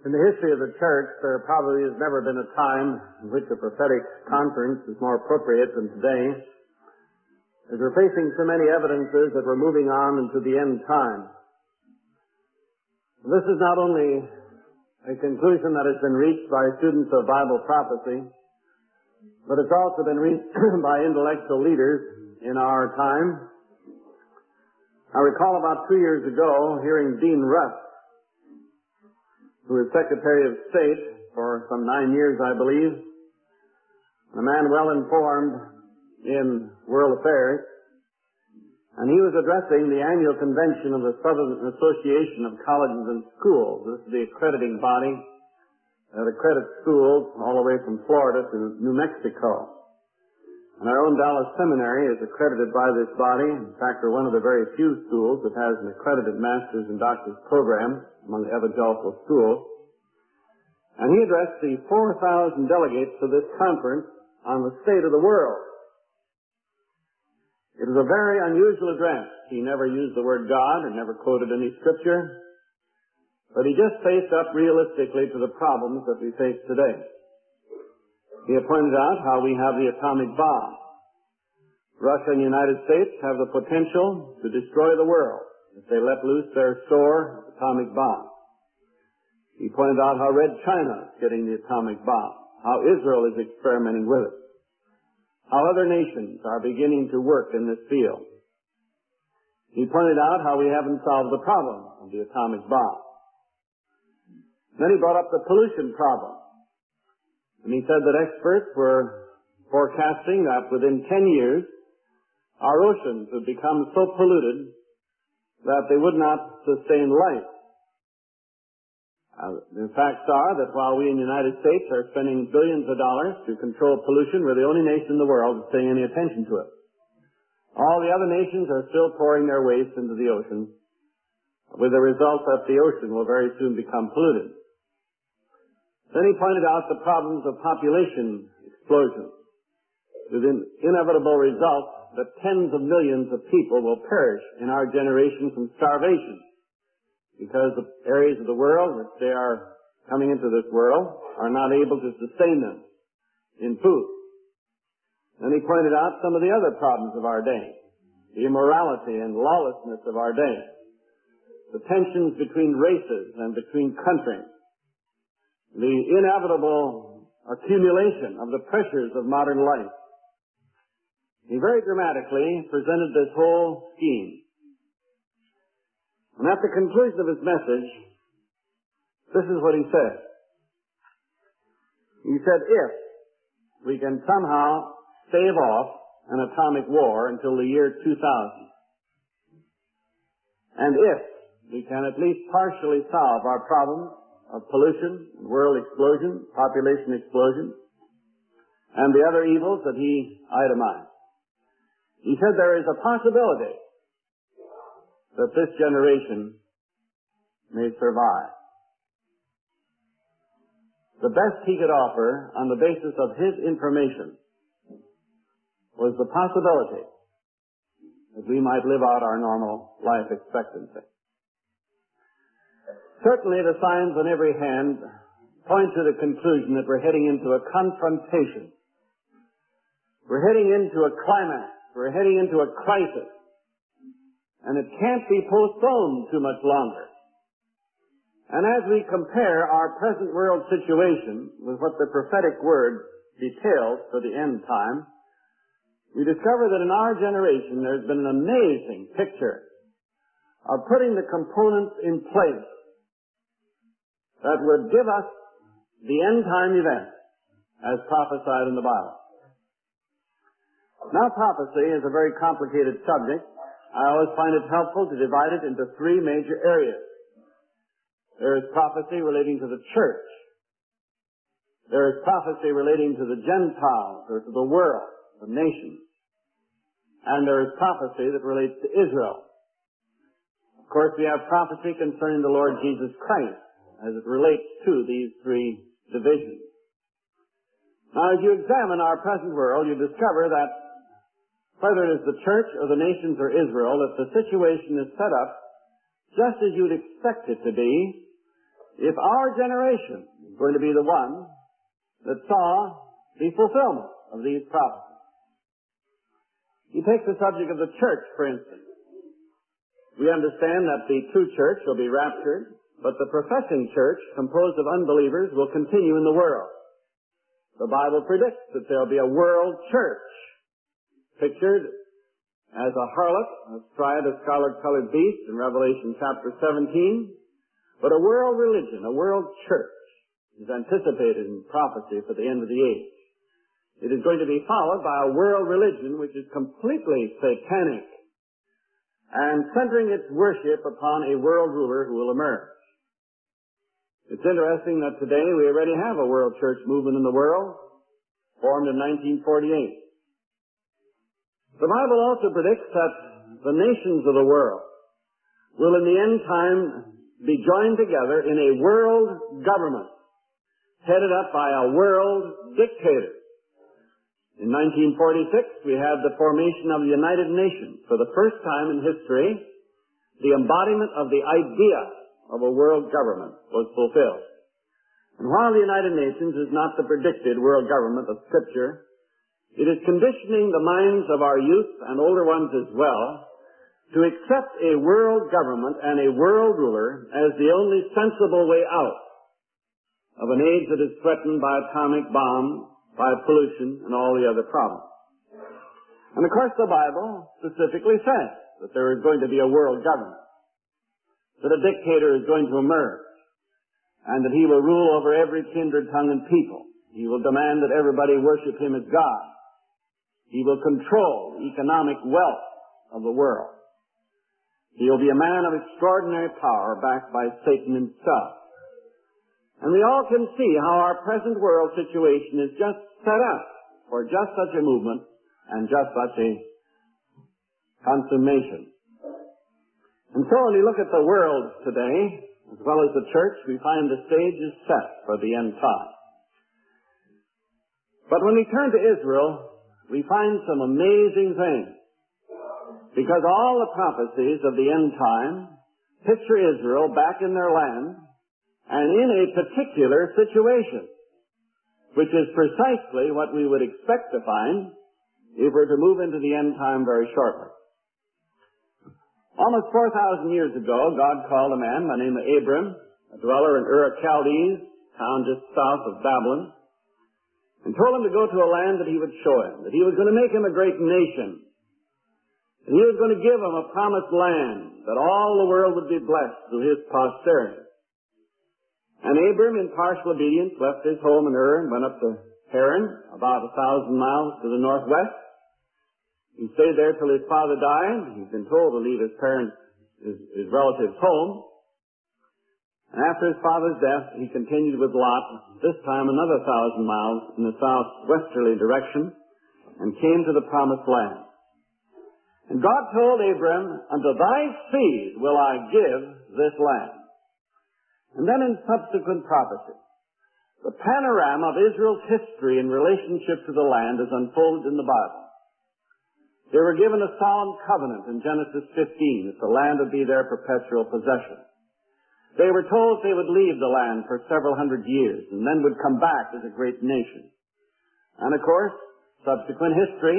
In the history of the church, there probably has never been a time in which a prophetic conference is more appropriate than today, as we're facing so many evidences that we're moving on into the end time. This is not only a conclusion that has been reached by students of Bible prophecy, but it's also been reached by intellectual leaders in our time. I recall about 2 years ago hearing Dean Rusk, who was Secretary of State for some 9 years, I believe, a man well informed in world affairs, and he was addressing the annual convention of the Southern Association of Colleges and Schools. This is the accrediting body that accredits schools all the way from Florida to New Mexico. And our own Dallas Seminary is accredited by this body. In fact, we're one of the very few schools that has an accredited master's and doctor's program among the evangelical schools. And he addressed the 4,000 delegates to this conference on the state of the world. It was a very unusual address. He never used the word God and never quoted any scripture, but he just faced up realistically to the problems that we face today. He pointed out how we have the atomic bomb. Russia and the United States have the potential to destroy the world if they let loose their store atomic bomb. He pointed out how Red China is getting the atomic bomb, how Israel is experimenting with it, how other nations are beginning to work in this field. He pointed out how we haven't solved the problem of the atomic bomb. Then he brought up the pollution problem. And he said that experts were forecasting that within 10 years, our oceans would become so polluted that they would not sustain life. The facts are that while we in the United States are spending billions of dollars to control pollution, we're the only nation in the world that's paying any attention to it. All the other nations are still pouring their waste into the ocean, with the result that the ocean will very soon become polluted. Then he pointed out the problems of population explosion, with an inevitable result that tens of millions of people will perish in our generation from starvation, because the areas of the world which they are coming into this world are not able to sustain them in food. Then he pointed out some of the other problems of our day, the immorality and lawlessness of our day, the tensions between races and between countries, the inevitable accumulation of the pressures of modern life. He very dramatically presented this whole scheme. And at the conclusion of his message, this is what he said. He said, if we can somehow stave off an atomic war until the year 2000, and if we can at least partially solve our problems of pollution, world explosion, population explosion, and the other evils that he itemized. He said there is a possibility that this generation may survive. The best he could offer on the basis of his information was the possibility that we might live out our normal life expectancy. Certainly the signs on every hand point to the conclusion that we're heading into a confrontation. We're heading into a climax. We're heading into a crisis. And it can't be postponed too much longer. And as we compare our present world situation with what the prophetic word details for the end time, we discover that in our generation there's been an amazing picture of putting the components in place that would give us the end-time event as prophesied in the Bible. Now, prophecy is a very complicated subject. I always find it helpful to divide it into three major areas. There is prophecy relating to the church. There is prophecy relating to the Gentiles, or to the world, the nations. And there is prophecy that relates to Israel. Of course, we have prophecy concerning the Lord Jesus Christ, as it relates to these three divisions. Now, as you examine our present world, you discover that whether it is the church or the nations or Israel, that the situation is set up just as you'd expect it to be if our generation is going to be the one that saw the fulfillment of these prophecies. You take the subject of the church, for instance. We understand that the true church will be raptured, but the professing church, composed of unbelievers, will continue in the world. The Bible predicts that there will be a world church, pictured as a harlot astride a scarlet-colored beast in Revelation chapter 17. But a world religion, a world church, is anticipated in prophecy for the end of the age. It is going to be followed by a world religion which is completely satanic and centering its worship upon a world ruler who will emerge. It's interesting that today we already have a world church movement in the world, formed in 1948. The Bible also predicts that the nations of the world will in the end time be joined together in a world government headed up by a world dictator. In 1946, we had the formation of the United Nations. For the first time in history, the embodiment of the idea of a world government was fulfilled. And while the United Nations is not the predicted world government of Scripture, it is conditioning the minds of our youth and older ones as well to accept a world government and a world ruler as the only sensible way out of an age that is threatened by atomic bombs, by pollution, and all the other problems. And of course the Bible specifically says that there is going to be a world government, that a dictator is going to emerge, and that he will rule over every kindred, tongue, and people. He will demand that everybody worship him as God. He will control the economic wealth of the world. He will be a man of extraordinary power backed by Satan himself. And we all can see how our present world situation is just set up for just such a movement and just such a consummation. And so when we look at the world today, as well as the church, we find the stage is set for the end time. But when we turn to Israel, we find some amazing things. Because all the prophecies of the end time picture Israel back in their land and in a particular situation, which is precisely what we would expect to find if we're to move into the end time very shortly. Almost 4,000 years ago, God called a man by the name of Abram, a dweller in Ur of Chaldees, town just south of Babylon, and told him to go to a land that he would show him, that he was going to make him a great nation, that he was going to give him a promised land, that all the world would be blessed through his posterity. And Abram, in partial obedience, left his home in Ur and went up to Haran, about 1,000 miles to the northwest. He stayed there till his father died. He'd been told to leave his parents, his relatives' home. And after his father's death, he continued with Lot, this time another 1,000 miles in the southwesterly direction, and came to the promised land. And God told Abram, unto thy seed will I give this land. And then in subsequent prophecy, the panorama of Israel's history in relationship to the land is unfolded in the Bible. They were given a solemn covenant in Genesis 15 that the land would be their perpetual possession. They were told they would leave the land for several hundred years and then would come back as a great nation. And of course, subsequent history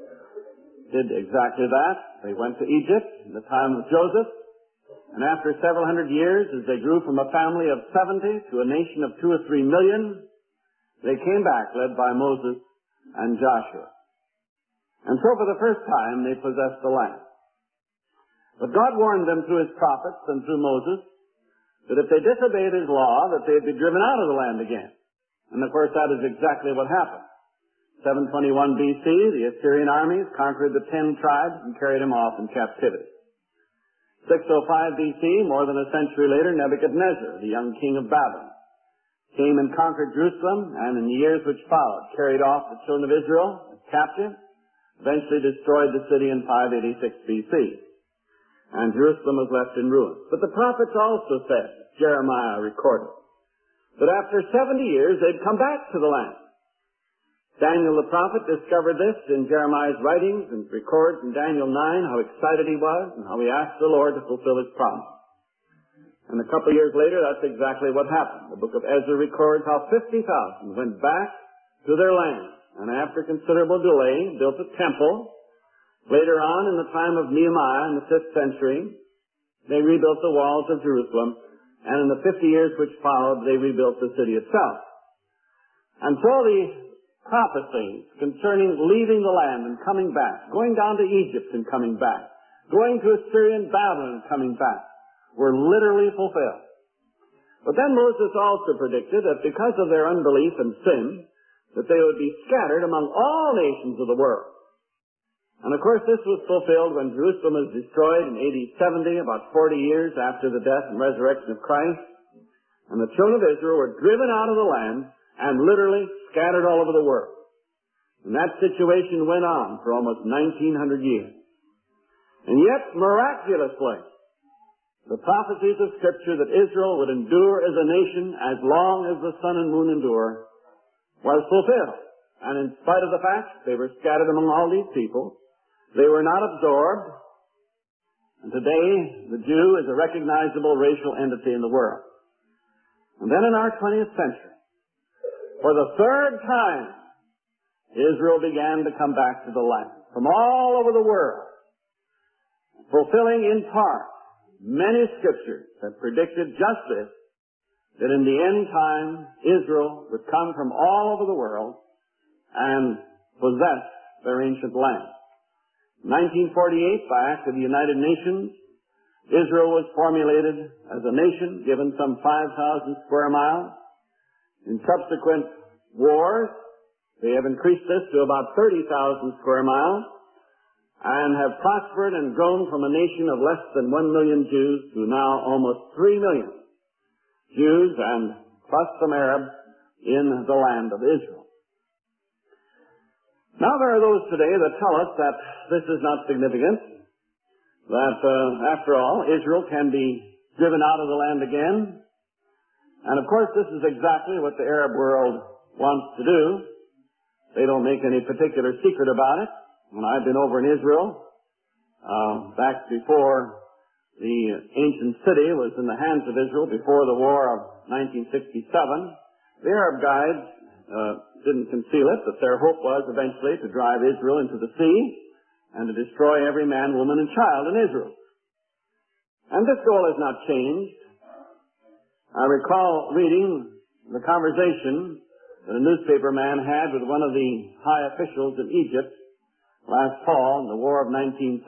did exactly that. They went to Egypt in the time of Joseph. And after several hundred years, as they grew from a family of 70 to a nation of 2 or 3 million, they came back led by Moses and Joshua. And so for the first time, they possessed the land. But God warned them through his prophets and through Moses that if they disobeyed his law, that they'd be driven out of the land again. And of course, that is exactly what happened. 721 BC, the Assyrian armies conquered the 10 tribes and carried them off in captivity. 605 BC, more than a century later, Nebuchadnezzar, the young king of Babylon, came and conquered Jerusalem, and in the years which followed, carried off the children of Israel as captives, eventually destroyed the city in 586 BC. And Jerusalem was left in ruins. But the prophets also said, Jeremiah recorded, that after 70 years they'd come back to the land. Daniel the prophet discovered this in Jeremiah's writings and records in Daniel 9 how excited he was and how he asked the Lord to fulfill his promise. And a couple of years later, that's exactly what happened. The book of Ezra records how 50,000 went back to their land, and after considerable delay, built a temple. Later on, in the time of Nehemiah in the 5th century, they rebuilt the walls of Jerusalem, and in the 50 years which followed, they rebuilt the city itself. And so the prophecies concerning leaving the land and coming back, going down to Egypt and coming back, going to Assyrian Babylon and coming back, were literally fulfilled. But then Moses also predicted that because of their unbelief and sin, that they would be scattered among all nations of the world. And of course this was fulfilled when Jerusalem was destroyed in AD 70, about 40 years after the death and resurrection of Christ. And the children of Israel were driven out of the land and literally scattered all over the world. And that situation went on for almost 1900 years. And yet, miraculously, the prophecies of Scripture that Israel would endure as a nation as long as the sun and moon endure was fulfilled. And in spite of the fact they were scattered among all these people, they were not absorbed. And today, the Jew is a recognizable racial entity in the world. And then in our 20th century, for the third time, Israel began to come back to the land from all over the world, fulfilling in part many scriptures that predicted just this, that in the end time, Israel would come from all over the world and possess their ancient land. In 1948, by act of the United Nations, Israel was formulated as a nation, given some 5,000 square miles. In subsequent wars, they have increased this to about 30,000 square miles and have prospered and grown from a nation of less than 1 million Jews to now almost 3 million Jews and plus some Arabs in the land of Israel. Now there are those today that tell us that this is not significant, that after all, Israel can be driven out of the land again. And of course this is exactly what the Arab world wants to do. They don't make any particular secret about it. When I've been over in Israel, back before the ancient city was in the hands of Israel, before the war of 1967, the Arab guides didn't conceal it, that their hope was eventually to drive Israel into the sea and to destroy every man, woman, and child in Israel. And this goal has not changed. I recall reading the conversation that a newspaper man had with one of the high officials in Egypt last fall in the War of 1973.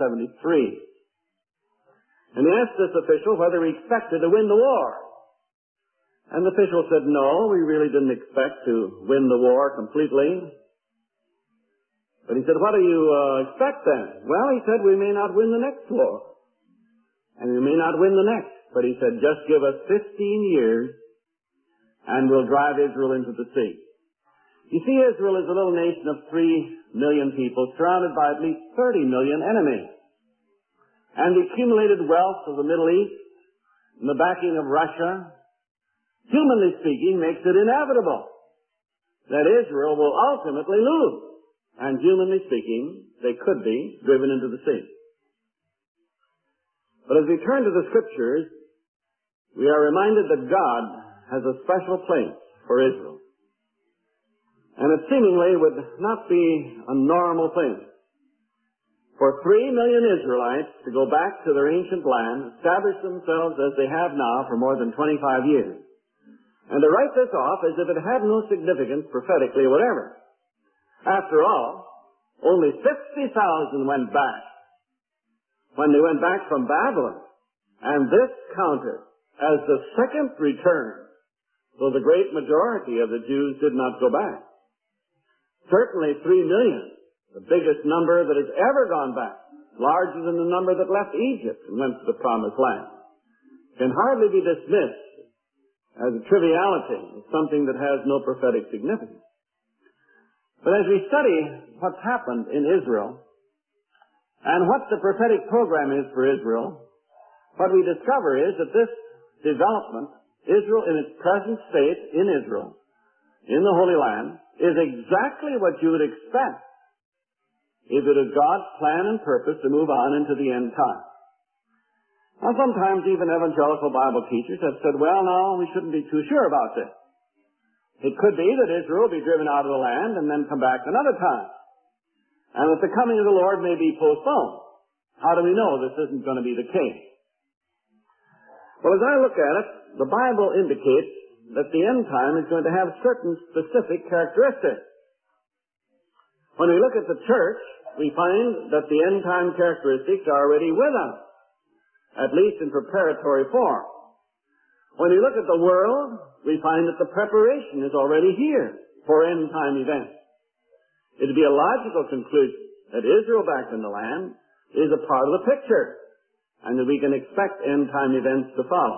And he asked this official whether he expected to win the war. And the official said, no, we really didn't expect to win the war completely. But he said, what do you expect then? Well, he said, we may not win the next war. And we may not win the next. But he said, just give us 15 years and we'll drive Israel into the sea. You see, Israel is a little nation of 3 million people surrounded by at least 30 million enemies. And the accumulated wealth of the Middle East and the backing of Russia, humanly speaking, makes it inevitable that Israel will ultimately lose. And humanly speaking, they could be driven into the sea. But as we turn to the Scriptures, we are reminded that God has a special place for Israel. And it seemingly would not be a normal thing for 3 million Israelites to go back to their ancient land, establish themselves as they have now for more than 25 years, and to write this off as if it had no significance prophetically whatever. After all, only 50,000 went back when they went back from Babylon, and this counted as the second return, though the great majority of the Jews did not go back. Certainly 3 million, the biggest number that has ever gone back, larger than the number that left Egypt and went to the Promised Land, can hardly be dismissed as a triviality, as something that has no prophetic significance. But as we study what's happened in Israel and what the prophetic program is for Israel, what we discover is that this development, Israel in its present state in Israel, in the Holy Land, is exactly what you would expect if it is God's plan and purpose to move on into the end time. Now, sometimes even evangelical Bible teachers have said, well, no, we shouldn't be too sure about this. It could be that Israel will be driven out of the land and then come back another time, and that the coming of the Lord may be postponed. How do we know this isn't going to be the case? Well, as I look at it, the Bible indicates that the end time is going to have certain specific characteristics. When we look at the church, we find that the end time characteristics are already with us, at least in preparatory form. When we look at the world, we find that the preparation is already here for end time events. It would be a logical conclusion that Israel back in the land is a part of the picture, and that we can expect end time events to follow.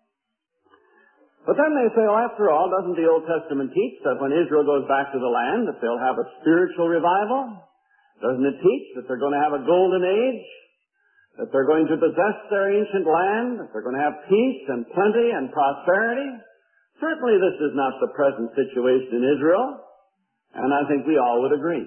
But then they say, well, after all, doesn't the Old Testament teach that when Israel goes back to the land that they'll have a spiritual revival? Doesn't it teach that they're going to have a golden age? That they're going to possess their ancient land? That they're going to have peace and plenty and prosperity? Certainly this is not the present situation in Israel, and I think we all would agree.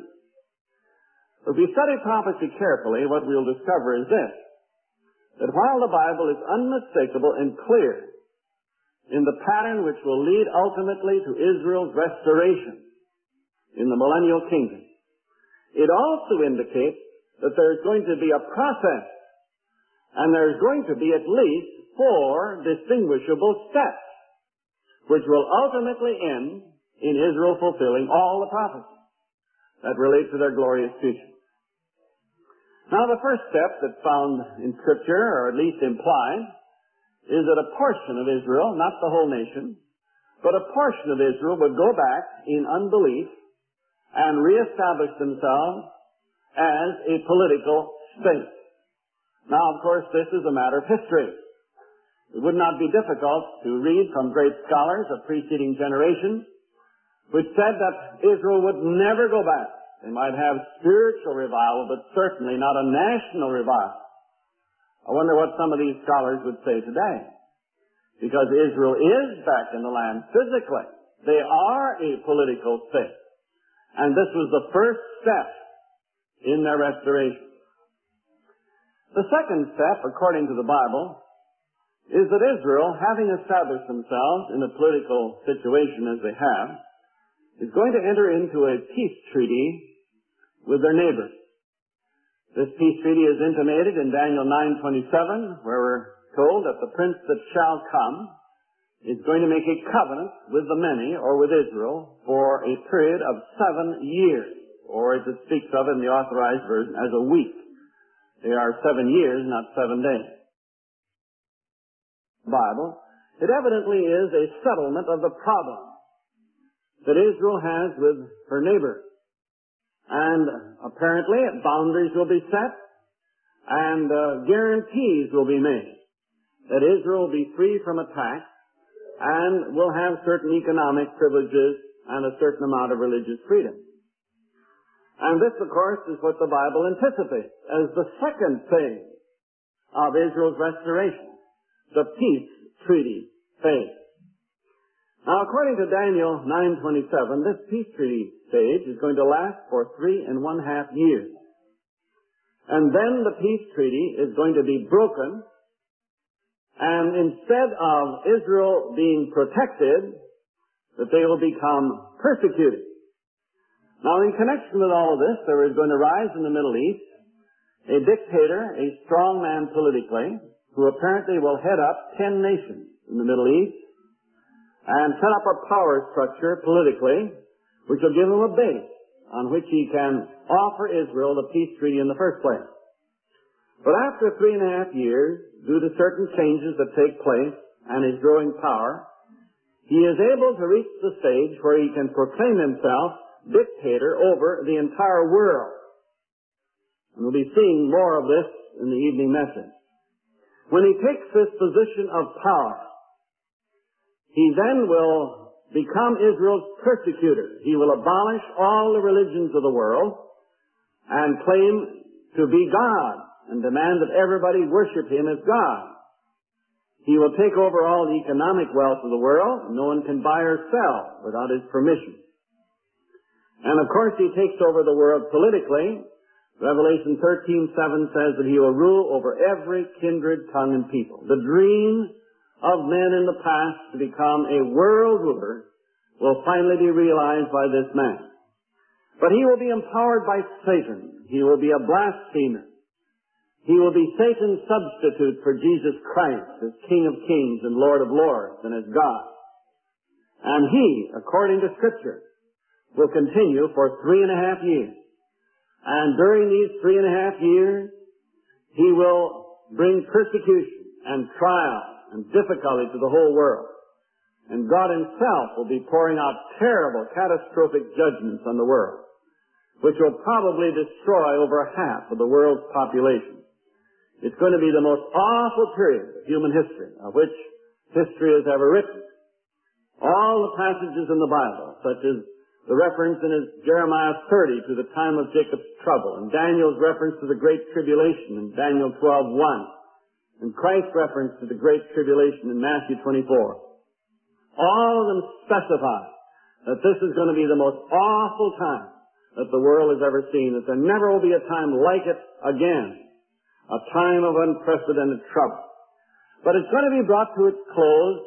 If we study prophecy carefully, what we'll discover is this, that while the Bible is unmistakable and clear in the pattern which will lead ultimately to Israel's restoration in the millennial kingdom, it also indicates that there's going to be a process, and there's going to be at least 4 distinguishable steps, which will ultimately end in Israel fulfilling all the prophecies that relate to their glorious future. Now, the first step that's found in Scripture, or at least implied, is that a portion of Israel, not the whole nation, but a portion of Israel would go back in unbelief and reestablish themselves as a political state. Now, of course, this is a matter of history. It would not be difficult to read from great scholars of preceding generations which said that Israel would never go back. They might have spiritual revival, but certainly not a national revival. I wonder what some of these scholars would say today. Because Israel is back in the land physically. They are a political state. And this was the first step in their restoration. The second step, according to the Bible, is that Israel, having established themselves in a political situation as they have, is going to enter into a peace treaty with their neighbors. This peace treaty is intimated in Daniel 9:27, where we're told that the prince that shall come is going to make a covenant with the many, or with Israel, for a period of 7 years, or as it speaks of in the Authorized Version, as a week. They are 7 years, not 7 days. Bible, it evidently is a settlement of the problem that Israel has with her neighbor. And apparently boundaries will be set and guarantees will be made that Israel will be free from attack and will have certain economic privileges and a certain amount of religious freedom. And this, of course, is what the Bible anticipates as the second phase of Israel's restoration, the peace treaty phase. Now, according to Daniel 9:27, this peace treaty stage is going to last for 3.5 years. And then the peace treaty is going to be broken, and instead of Israel being protected, that they will become persecuted. Now, in connection with all of this, there is going to rise in the Middle East a dictator, a strong man politically, who apparently will head up 10 nations in the Middle East, and set up a power structure politically, which will give him a base on which he can offer Israel the peace treaty in the first place. But after 3.5 years, due to certain changes that take place and his growing power, he is able to reach the stage where he can proclaim himself dictator over the entire world. And we'll be seeing more of this in the evening message. When he takes this position of power, he then will become Israel's persecutor. He will abolish all the religions of the world and claim to be God and demand that everybody worship him as God. He will take over all the economic wealth of the world. No one can buy or sell without his permission. And of course he takes over the world politically Revelation 13:7 says that he will rule over every kindred, tongue, and people. The dream of men in the past to become a world ruler will finally be realized by this man. But he will be empowered by Satan. He will be a blasphemer. He will be Satan's substitute for Jesus Christ as King of Kings and Lord of Lords and as God. And he, according to Scripture, will continue for 3.5 years. And during these 3.5 years, he will bring persecution and trial and difficulty to the whole world. And God himself will be pouring out terrible, catastrophic judgments on the world, which will probably destroy over half of the world's population. It's going to be the most awful period of human history, of which history has ever written. All the passages in the Bible, such as the reference in Jeremiah 30 to the time of Jacob's trouble, and Daniel's reference to the Great Tribulation in Daniel 12:1, and Christ's reference to the Great Tribulation in Matthew 24. All of them specify that this is going to be the most awful time that the world has ever seen, that there never will be a time like it again, a time of unprecedented trouble. But it's going to be brought to its close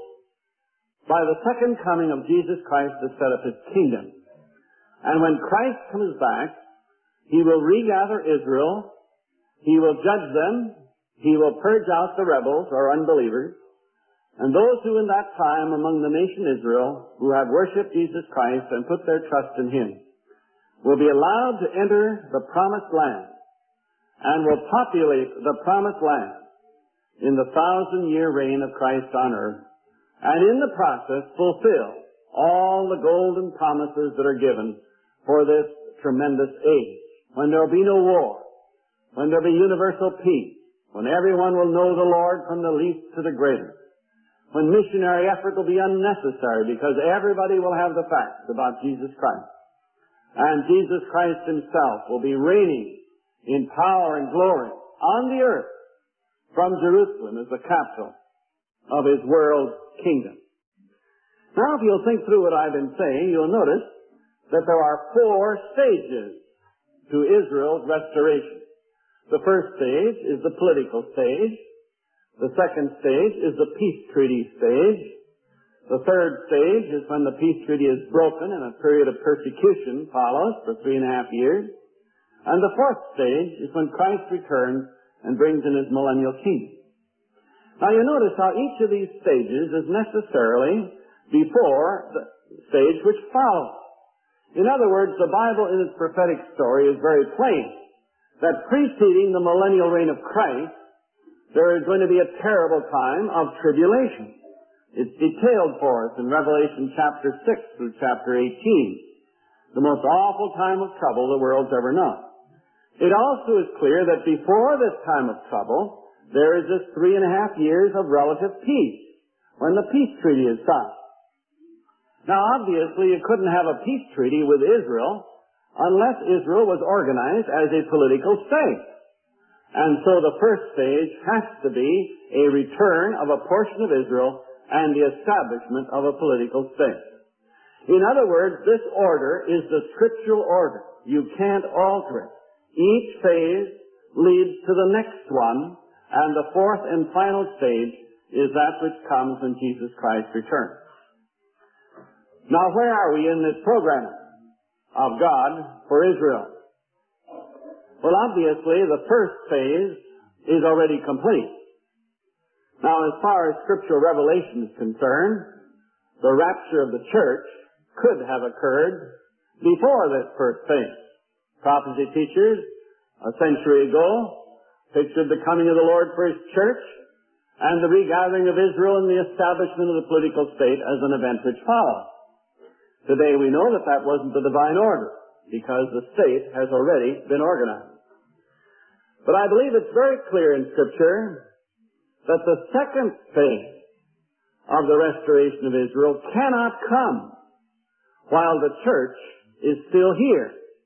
by the second coming of Jesus Christ to set up his kingdom. And when Christ comes back, he will regather Israel, he will judge them, he will purge out the rebels or unbelievers, and those who in that time among the nation Israel, who have worshipped Jesus Christ and put their trust in him, will be allowed to enter the promised land and will populate the promised land in the 1,000-year reign of Christ on earth, and in the process fulfill all the golden promises that are given for this tremendous age, when there will be no war, when there will be universal peace, when everyone will know the Lord from the least to the greatest, when missionary effort will be unnecessary because everybody will have the facts about Jesus Christ. And Jesus Christ himself will be reigning in power and glory on the earth from Jerusalem as the capital of his world kingdom. Now, if you'll think through what I've been saying, you'll notice that there are 4 stages to Israel's restoration. The first stage is the political stage. The second stage is the peace treaty stage. The third stage is when the peace treaty is broken and a period of persecution follows for 3.5 years. And the fourth stage is when Christ returns and brings in his millennial kingdom. Now you notice how each of these stages is necessarily before the stage which follows. In other words, the Bible in its prophetic story is very plain that preceding the millennial reign of Christ, there is going to be a terrible time of tribulation. It's detailed for us in Revelation chapter 6 through chapter 18. The most awful time of trouble the world's ever known. It also is clear that before this time of trouble, there is this 3.5 years of relative peace, when the peace treaty is signed. Now, obviously, you couldn't have a peace treaty with Israel unless Israel was organized as a political state. And so the first stage has to be a return of a portion of Israel and the establishment of a political state. In other words, this order is the scriptural order. You can't alter it. Each phase leads to the next one, and the fourth and final stage is that which comes when Jesus Christ returns. Now, where are we in this program of God for Israel? Well, obviously, the first phase is already complete. Now, as far as scriptural revelation is concerned, the rapture of the church could have occurred before this first phase. Prophecy teachers a century ago pictured the coming of the Lord for his church and the regathering of Israel and the establishment of the political state as an event which followed. Today we know that that wasn't the divine order because the state has already been organized. But I believe it's very clear in Scripture that the second phase of the restoration of Israel cannot come while the church is still here.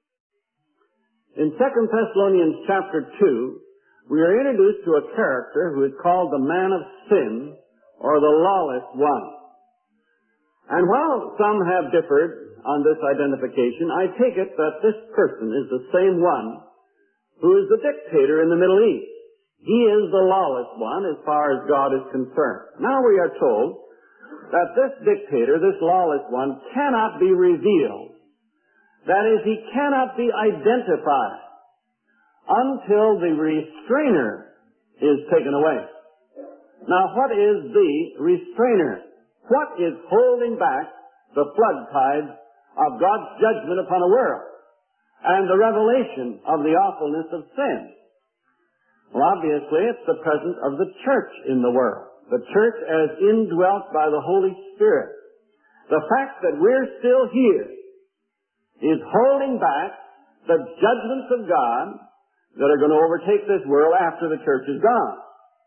In 2 Thessalonians chapter 2, we are introduced to a character who is called the man of sin or the lawless one. And while some have differed on this identification, I take it that this person is the same one who is the dictator in the Middle East. He is the lawless one as far as God is concerned. Now we are told that this dictator, this lawless one, cannot be revealed. That is, he cannot be identified until the restrainer is taken away. Now, what is the restrainer? What is holding back the flood tide of God's judgment upon a world and the revelation of the awfulness of sin? Well, obviously, it's the presence of the church in the world. The church as indwelt by the Holy Spirit. The fact that we're still here is holding back the judgments of God that are going to overtake this world after the church is gone.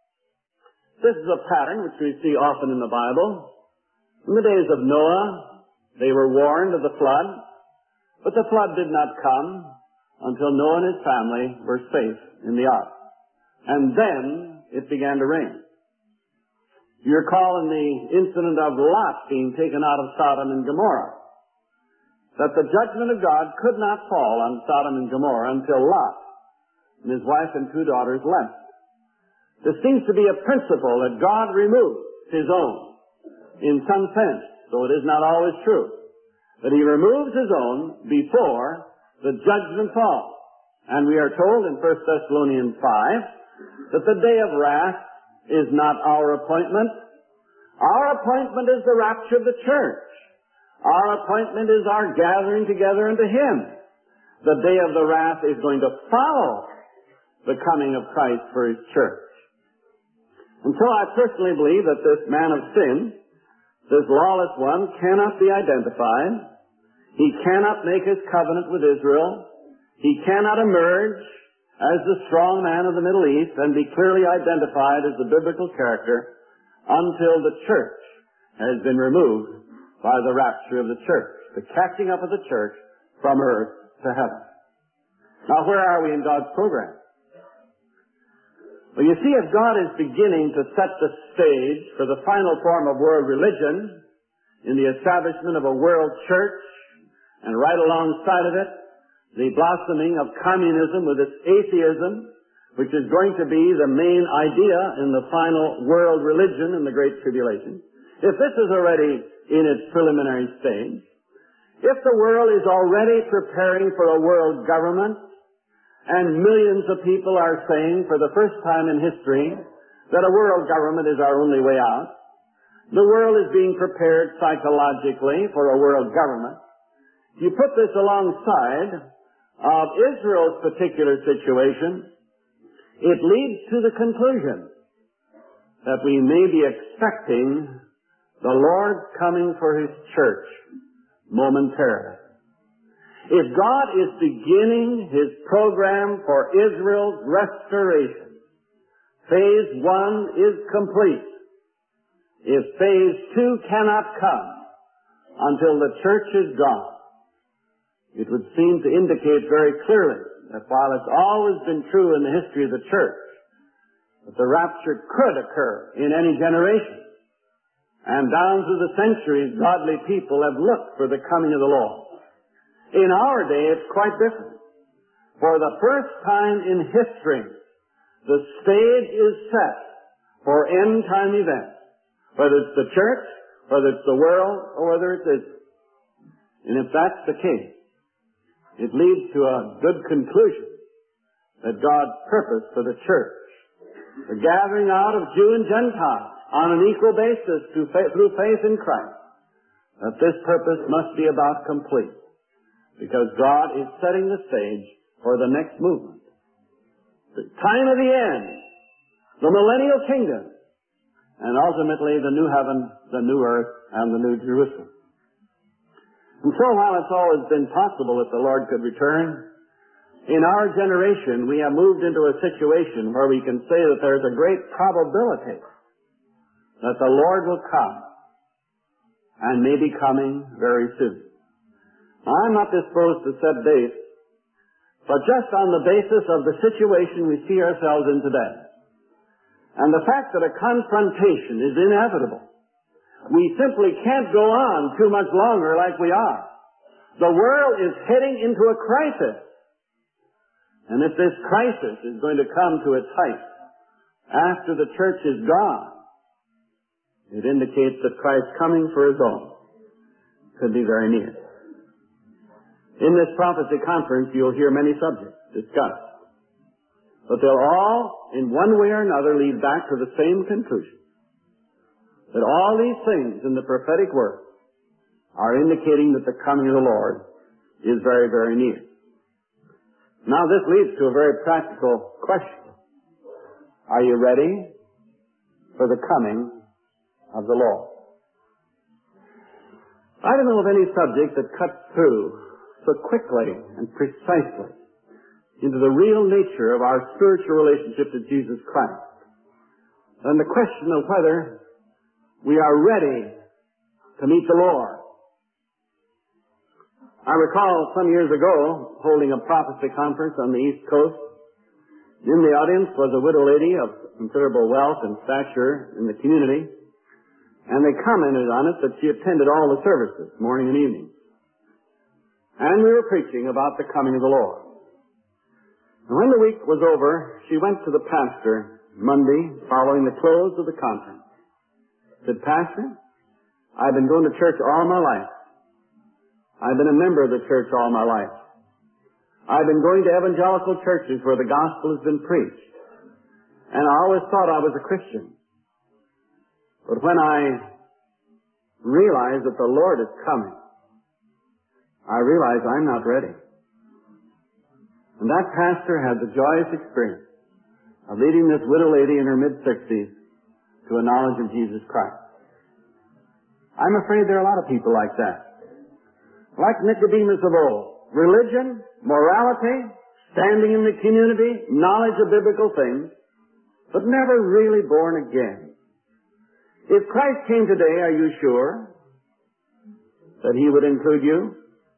This is a pattern which we see often in the Bible. In the days of Noah, they were warned of the flood, but the flood did not come until Noah and his family were safe in the ark. And then it began to rain. You recall in the incident of Lot being taken out of Sodom and Gomorrah, that the judgment of God could not fall on Sodom and Gomorrah until Lot and his wife and 2 daughters left. There seems to be a principle that God removes his own, in some sense, though it is not always true, that he removes his own before the judgment falls. And we are told in 1 Thessalonians 5 that the day of wrath is not our appointment. Our appointment is the rapture of the church. Our appointment is our gathering together unto him. The day of the wrath is going to follow the coming of Christ for his church. And so I personally believe that this man of sin, this lawless one, cannot be identified. He cannot make his covenant with Israel. He cannot emerge as the strong man of the Middle East and be clearly identified as the biblical character until the church has been removed by the rapture of the church, the catching up of the church from earth to heaven. Now, where are we in God's program? Well, you see, if God is beginning to set the stage for the final form of world religion in the establishment of a world church, and right alongside of it, the blossoming of communism with its atheism, which is going to be the main idea in the final world religion in the Great Tribulation, if this is already in its preliminary stage, if the world is already preparing for a world government, and millions of people are saying for the first time in history that a world government is our only way out, the world is being prepared psychologically for a world government. You put this alongside of Israel's particular situation, it leads to the conclusion that we may be expecting the Lord coming for his church momentarily. If God is beginning his program for Israel's restoration, phase 1 is complete. If phase 2 cannot come until the church is gone, it would seem to indicate very clearly that while it's always been true in the history of the church, that the rapture could occur in any generation. And down through the centuries, godly people have looked for the coming of the Lord. In our day, it's quite different. For the first time in history, the stage is set for end-time events, whether it's the church, whether it's the world, or whether it's Israel. And if that's the case, it leads to a good conclusion that God's purpose for the church, the gathering out of Jew and Gentile on an equal basis through faith in Christ, that this purpose must be about complete, because God is setting the stage for the next movement. The time of the end, the millennial kingdom, and ultimately the new heaven, the new earth, and the new Jerusalem. And so while it's always been possible that the Lord could return, in our generation we have moved into a situation where we can say that there's a great probability that the Lord will come and may be coming very soon. Now, I'm not disposed to set dates, but just on the basis of the situation we see ourselves in today, and the fact that a confrontation is inevitable, we simply can't go on too much longer like we are. The world is heading into a crisis. And if this crisis is going to come to its height after the church is gone, it indicates that Christ's coming for his own could be very near. In this prophecy conference, you'll hear many subjects discussed. But they'll all, in one way or another, lead back to the same conclusion. That all these things in the prophetic word are indicating that the coming of the Lord is very, very near. Now this leads to a very practical question. Are you ready for the coming of the Lord? I don't know of any subject that cuts through so quickly and precisely into the real nature of our spiritual relationship to Jesus Christ than the question of whether we are ready to meet the Lord. I recall some years ago holding a prophecy conference on the East Coast. In the audience was a widow lady of considerable wealth and stature in the community, and they commented on it that she attended all the services, morning and evening. And we were preaching about the coming of the Lord. And when the week was over, she went to the pastor Monday following the close of the conference. Said, "Pastor, I've been going to church all my life. I've been a member of the church all my life. I've been going to evangelical churches where the gospel has been preached. And I always thought I was a Christian. But when I realized that the Lord is coming, I realized I'm not ready." And that pastor had the joyous experience of leading this widow lady in her mid-60s to a knowledge of Jesus Christ. I'm afraid there are a lot of people like that. Like Nicodemus of old. Religion, morality, standing in the community, knowledge of biblical things, but never really born again. If Christ came today, are you sure that he would include you?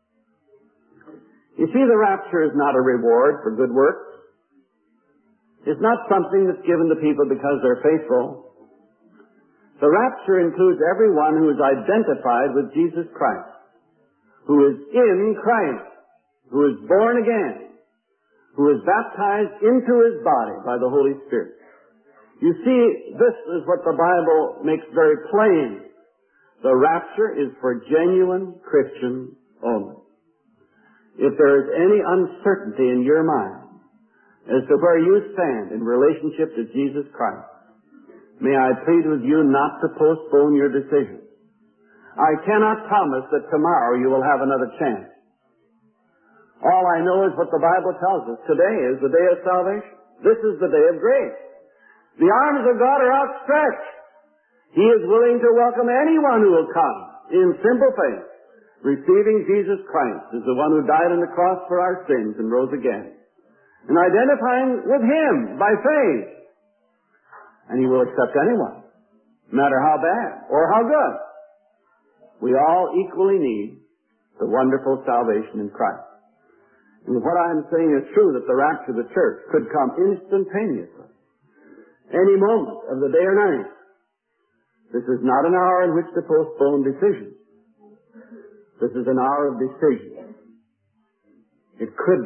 You see, the rapture is not a reward for good works. It's not something that's given to people because they're faithful. The rapture includes everyone who is identified with Jesus Christ, who is in Christ, who is born again, who is baptized into his body by the Holy Spirit. You see, this is what the Bible makes very plain. The rapture is for genuine Christians only. If there is any uncertainty in your mind as to where you stand in relationship to Jesus Christ, may I plead with you not to postpone your decision. I cannot promise that tomorrow you will have another chance. All I know is what the Bible tells us. Today is the day of salvation. This is the day of grace. The arms of God are outstretched. He is willing to welcome anyone who will come in simple faith, receiving Jesus Christ as the one who died on the cross for our sins and rose again, and identifying with him by faith. And he will accept anyone, no matter how bad or how good. We all equally need the wonderful salvation in Christ. And what I'm saying is true, that the rapture of the church could come instantaneously, any moment of the day or night. This is not an hour in which to postpone decisions. This is an hour of decision. It could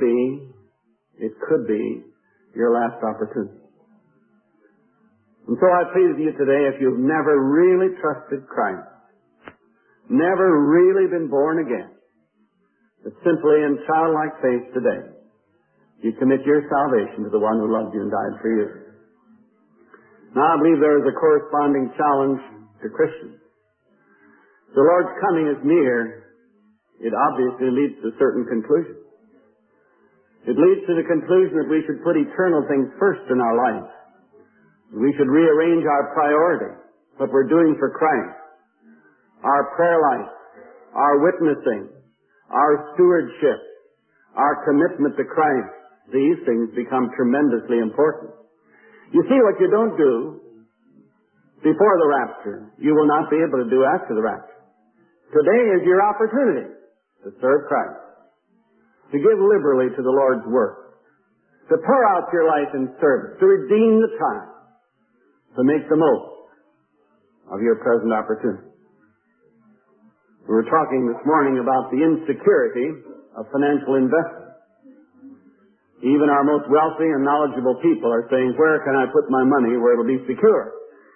be your last opportunity. And so I plead with you today, if you've never really trusted Christ, never really been born again, but simply in childlike faith today, you commit your salvation to the one who loved you and died for you. Now I believe there is a corresponding challenge to Christians. The Lord's coming is near. It obviously leads to certain conclusions. It leads to the conclusion that we should put eternal things first in our life. We should rearrange our priorities, what we're doing for Christ, our prayer life, our witnessing, our stewardship, our commitment to Christ. These things become tremendously important. You see, what you don't do before the rapture, you will not be able to do after the rapture. Today is your opportunity to serve Christ, to give liberally to the Lord's work, to pour out your life in service, to redeem the time, to make the most of your present opportunity. We were talking this morning about the insecurity of financial investment. Even our most wealthy and knowledgeable people are saying, where can I put my money where it'll be secure?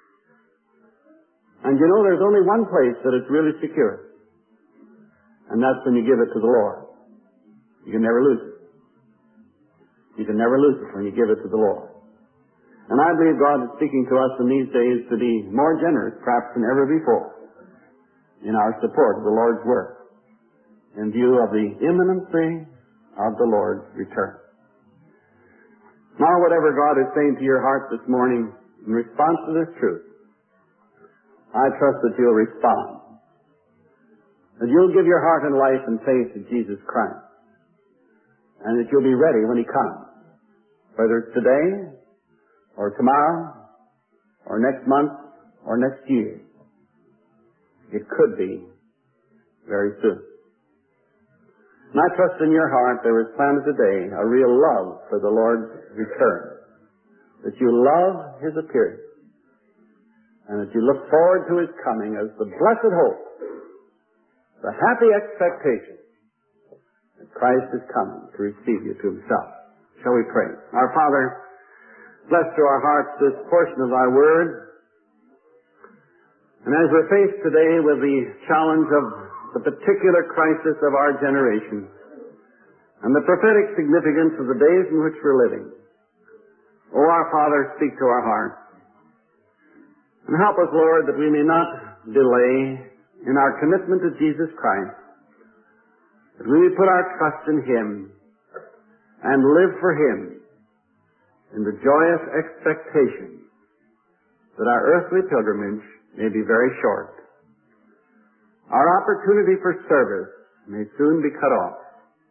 And you know, there's only one place that it's really secure. And that's when you give it to the Lord. You can never lose it. You can never lose it when you give it to the Lord. And I believe God is speaking to us in these days to be more generous, perhaps than ever before, in our support of the Lord's work, in view of the imminency of the Lord's return. Now, whatever God is saying to your heart this morning in response to this truth, I trust that you'll respond. That you'll give your heart and life and faith to Jesus Christ. And that you'll be ready when He comes. Whether it's today, or tomorrow, or next month, or next year. It could be very soon. And I trust in your heart there is planted today a real love for the Lord's return. That you love His appearing. And that you look forward to His coming as the blessed hope, the happy expectation that Christ is coming to receive you to Himself. Shall we pray? Our Father, bless to our hearts this portion of Thy Word. And as we're faced today with the challenge of the particular crisis of our generation and the prophetic significance of the days in which we're living, O our Father, speak to our hearts. And help us, Lord, that we may not delay in our commitment to Jesus Christ, that we may put our trust in Him and live for Him in the joyous expectation that our earthly pilgrimage may be very short. Our opportunity for service may soon be cut off,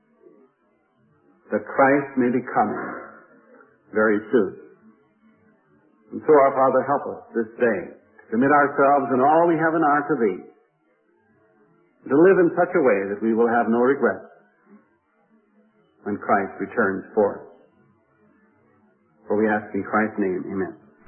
that Christ may be coming very soon. And so, our Father, help us this day to commit ourselves and all we have in our to Thee, to live in such a way that we will have no regret when Christ returns for us. For we ask in Christ's name, amen.